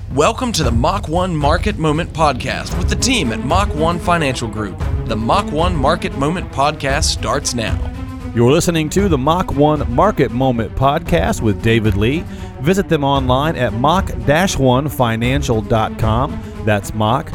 Welcome to the Mach 1 Market Moment Podcast with the team at Mach 1 Financial Group. The Mach 1 Market Moment Podcast starts now. You're listening to the Mach 1 Market Moment Podcast with David Lee. Visit them online at mach-1financial.com. That's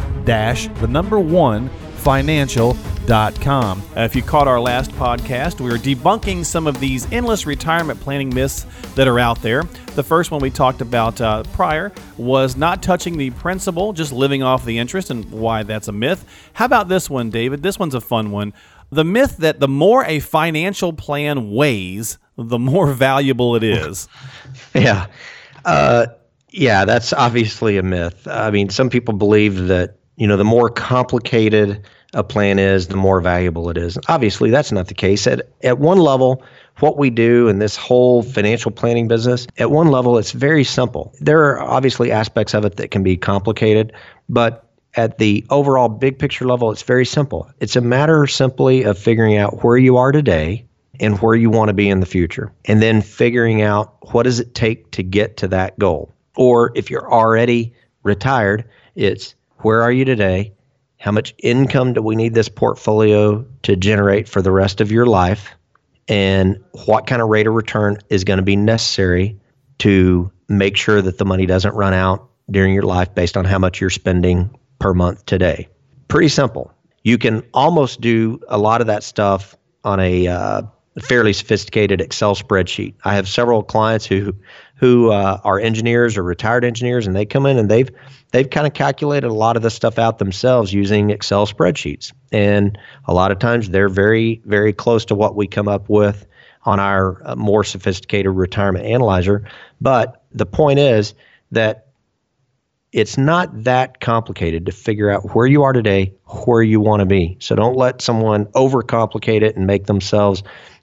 mach-1financial.com. If you caught our last podcast, we were debunking some of these endless retirement planning myths that are out there. The first one we talked about prior was not touching the principal, just living off the interest, and why that's a myth. How about this one, David? This one's a fun one. The myth that the more a financial plan weighs, the more valuable it is. Yeah, that's obviously a myth. I mean, some people believe that, the more complicated a plan is, the more valuable it is. Obviously, that's not the case. At one level, what we do in this whole financial planning business, at one level, it's very simple. There are obviously aspects of it that can be complicated, but at the overall big picture level, it's very simple. It's a matter simply of figuring out where you are today and where you want to be in the future, and then figuring out what does it take to get to that goal. Or if you're already retired, it's where are you today? How much income do we need this portfolio to generate for the rest of your life? And what kind of rate of return is going to be necessary to make sure that the money doesn't run out during your life based on how much you're spending per month today. Pretty simple. You can almost do a lot of that stuff on a fairly sophisticated Excel spreadsheet. I have several clients who are engineers or retired engineers, and they come in and they've kind of calculated a lot of this stuff out themselves using Excel spreadsheets. And a lot of times they're very, very close to what we come up with on our more sophisticated retirement analyzer. But the point is that it's not that complicated to figure out where you are today, where you want to be. So don't let someone overcomplicate it and make themselves,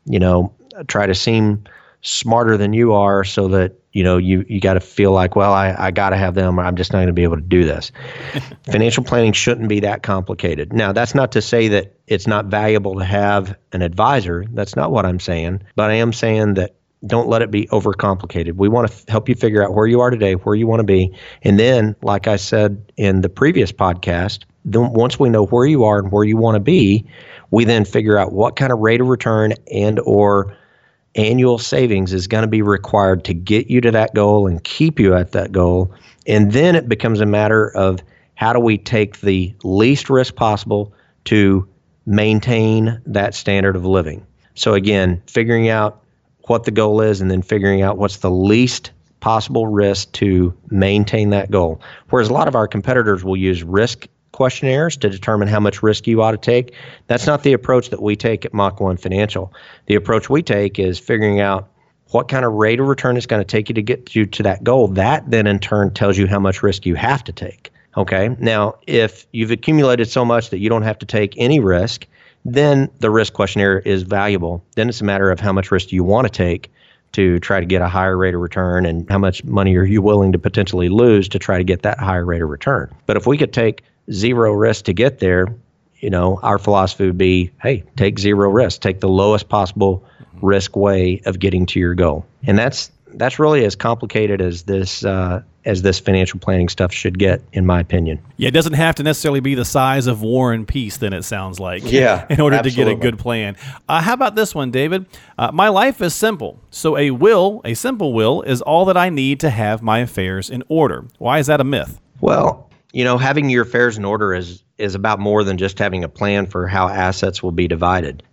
try to seem smarter than you are so that, you got to feel like, well, I got to have them or I'm just not going to be able to do this. Financial planning shouldn't be that complicated. Now, that's not to say that it's not valuable to have an advisor. That's not what I'm saying. But I am saying that don't let it be overcomplicated. We want to help you figure out where you are today, where you want to be. And then, like I said in the previous podcast, then once we know where you are and where you want to be, we then figure out what kind of rate of return and or annual savings is going to be required to get you to that goal and keep you at that goal. And then it becomes a matter of how do we take the least risk possible to maintain that standard of living. So again, figuring out what the goal is and then figuring out what's the least possible risk to maintain that goal. Whereas a lot of our competitors will use risk questionnaires to determine how much risk you ought to take. That's not the approach that we take at Mach 1 Financial. The approach we take is figuring out what kind of rate of return it's going to take you to get you to that goal. That then in turn tells you how much risk you have to take. Okay. Now, if you've accumulated so much that you don't have to take any risk, then the risk questionnaire is valuable. Then it's a matter of how much risk do you want to take to try to get a higher rate of return and how much money are you willing to potentially lose to try to get that higher rate of return. But if we could take zero risk to get there, our philosophy would be, hey, take zero risk, take the lowest possible risk way of getting to your goal. And that's really as complicated as this financial planning stuff should get, in my opinion. Yeah, it doesn't have to necessarily be the size of War and Peace, then it sounds like, yeah, in order absolutely. to get a good plan. How about this one, David? My life is simple, so a simple will, is all that I need to have my affairs in order. Why is that a myth? Well, having your affairs in order is about more than just having a plan for how assets will be divided.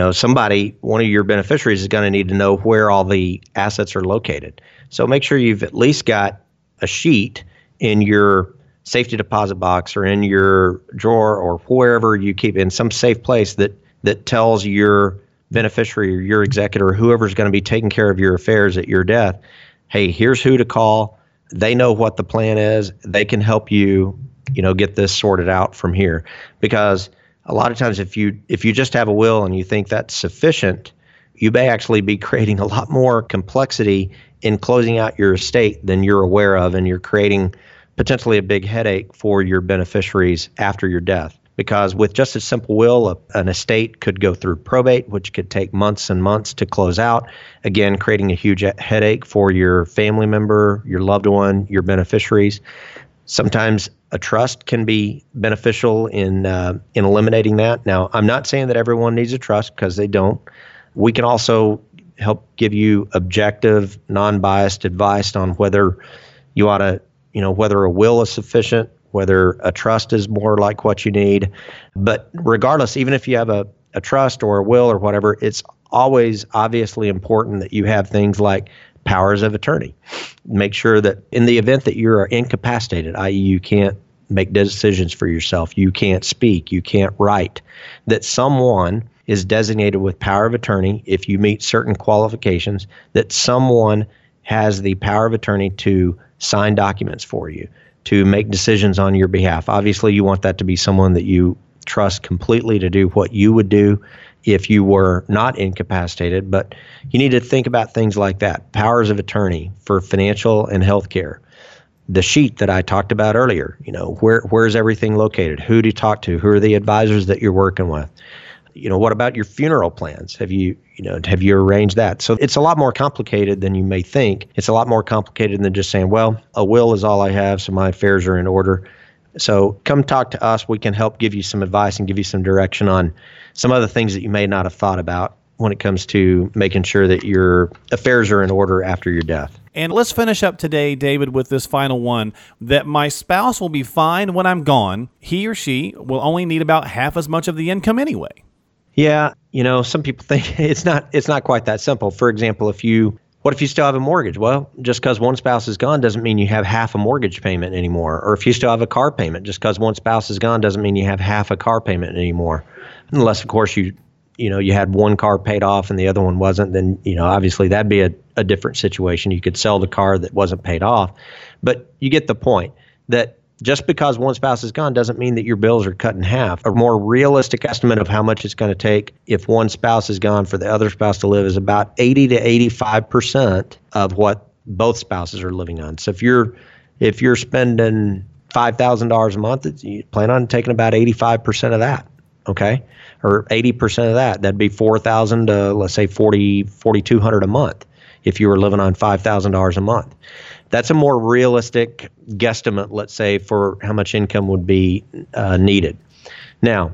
One of your beneficiaries is going to need to know where all the assets are located. So make sure you've at least got a sheet in your safety deposit box or in your drawer or wherever you keep it, in some safe place that tells your beneficiary or your executor or whoever's going to be taking care of your affairs at your death, hey, here's who to call. They know what the plan is. They can help you, get this sorted out from here. Because a lot of times if you just have a will and you think that's sufficient, you may actually be creating a lot more complexity in closing out your estate than you're aware of, and you're creating potentially a big headache for your beneficiaries after your death. Because with just a simple will, an estate could go through probate, which could take months and months to close out, again, creating a huge headache for your family member, your loved one, your beneficiaries. Sometimes a trust can be beneficial in eliminating that. Now, I'm not saying that everyone needs a trust, because they don't. We can also help give you objective, non-biased advice on whether you ought to, whether a will is sufficient, whether a trust is more like what you need. But regardless, even if you have a trust or a will or whatever, it's always obviously important that you have things like powers of attorney. Make sure that in the event that you're incapacitated, i.e. you can't make decisions for yourself, you can't speak, you can't write, that someone is designated with power of attorney if you meet certain qualifications, that someone has the power of attorney to sign documents for you, to make decisions on your behalf. Obviously, you want that to be someone that you trust completely to do what you would do if you were not incapacitated, but you need to think about things like that. Powers of attorney for financial and healthcare. The sheet that I talked about earlier, where's everything located? Who do you talk to? Who are the advisors that you're working with? What about your funeral plans? Have you arranged that? So it's a lot more complicated than you may think. It's a lot more complicated than just saying, well, a will is all I have, so my affairs are in order. So come talk to us. We can help give you some advice and give you some direction on some other things that you may not have thought about when it comes to making sure that your affairs are in order after your death. And let's finish up today, David, with this final one, that my spouse will be fine when I'm gone. He or she will only need about half as much of the income anyway. Yeah, some people think it's not quite that simple. For example, what if you still have a mortgage? Well, just because one spouse is gone doesn't mean you have half a mortgage payment anymore. Or if you still have a car payment, just because one spouse is gone doesn't mean you have half a car payment anymore. Unless, of course, you had one car paid off and the other one wasn't, then, obviously that'd be a different situation. You could sell the car that wasn't paid off. But you get the point that just because one spouse is gone doesn't mean that your bills are cut in half. A more realistic estimate of how much it's going to take if one spouse is gone for the other spouse to live is about 80 to 85% of what both spouses are living on. So if you're spending $5,000 a month, you plan on taking about 85% of that, okay? Or 80% of that. That'd be $4,000 to, let's say, $4,200 a month if you were living on $5,000 a month. That's a more realistic guesstimate, let's say, for how much income would be needed. Now,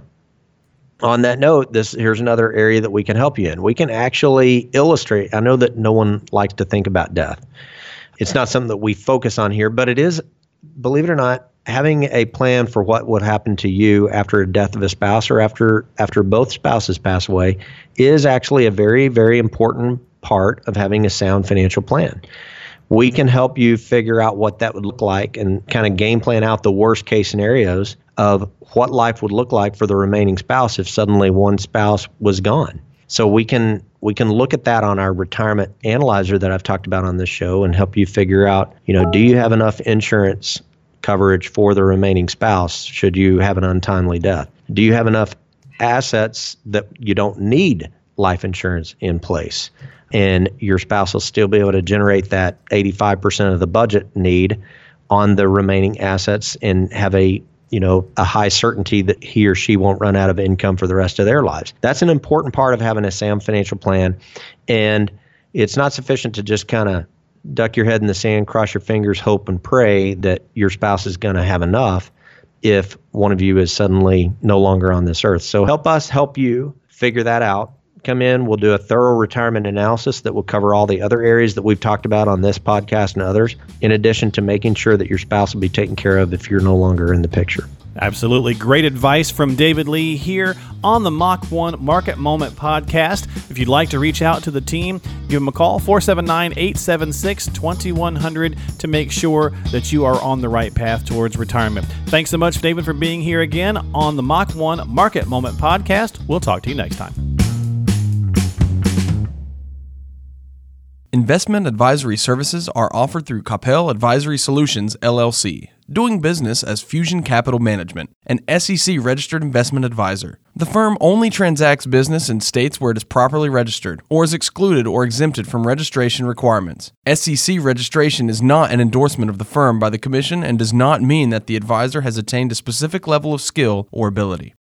on that note, here's another area that we can help you in. We can actually illustrate. I know that no one likes to think about death. It's not something that we focus on here, but it is, believe it or not, having a plan for what would happen to you after a death of a spouse or after both spouses pass away is actually a very, very important part of having a sound financial plan. We can help you figure out what that would look like and kind of game plan out the worst case scenarios of what life would look like for the remaining spouse if suddenly one spouse was gone. So we can look at that on our retirement analyzer that I've talked about on this show and help you figure out, do you have enough insurance coverage for the remaining spouse should you have an untimely death? Do you have enough assets that you don't need life insurance in place? And your spouse will still be able to generate that 85% of the budget need on the remaining assets and have a high certainty that he or she won't run out of income for the rest of their lives. That's an important part of having a sound financial plan. And it's not sufficient to just kind of duck your head in the sand, cross your fingers, hope and pray that your spouse is going to have enough if one of you is suddenly no longer on this earth. So help us help you figure that out. Come in, we'll do a thorough retirement analysis that will cover all the other areas that we've talked about on this podcast and others, in addition to making sure that your spouse will be taken care of if you're no longer in the picture. Absolutely. Great advice from David Lee here on the Mach 1 Market Moment podcast. If you'd like to reach out to the team, give them a call, 479-876-2100, to make sure that you are on the right path towards retirement. Thanks so much, David, for being here again on the Mach 1 Market Moment podcast. We'll talk to you next time. Investment advisory services are offered through Capel Advisory Solutions, LLC, doing business as Fusion Capital Management, an SEC-registered investment advisor. The firm only transacts business in states where it is properly registered or is excluded or exempted from registration requirements. SEC registration is not an endorsement of the firm by the Commission and does not mean that the advisor has attained a specific level of skill or ability.